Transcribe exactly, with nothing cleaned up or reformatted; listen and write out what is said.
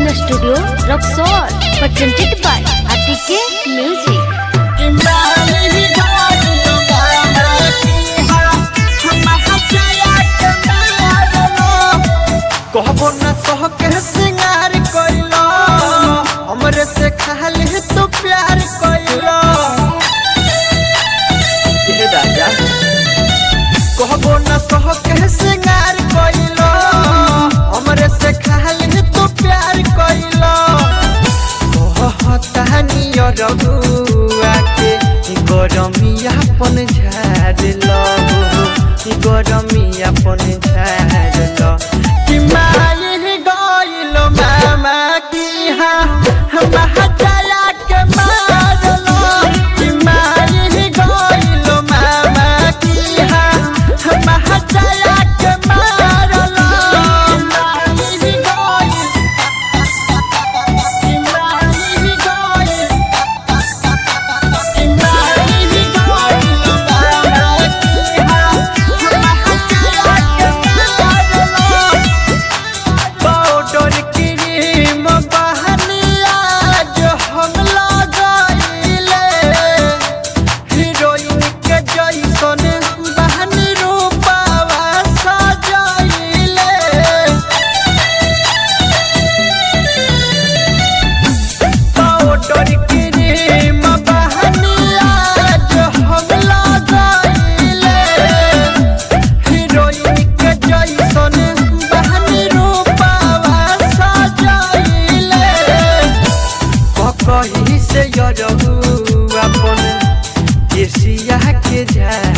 Studio, Roxor, presented by R T K Music. कहबो न सह के सिंगार कइलो हमरे से खाली तो प्यार कइलो ये राजा कहबो न सह के सिंगार कइलो हमरे से खाली तो प्यार कइलो कहता नियो रघुआ के गरमिया पन झाड़ लो गरमिया पन झाड़ लो माई गइलो मामा की हा महचला के मारलो माई गइलो मामा की हा महचला के मारलो माई गइल माई गइल माई गइलो मामा की हा महचला के मारलो पाउडर क्रीम बहनिया जो हम लगाइले हीरोइन के जैसन बहनी रूपावा सजाइले पाउडर क्रीम बहनिया जो हम लगाइले हीरोइन के जैसन बहनी रूपावा सजाइले कहीं से यरहु अपन केसिया के झा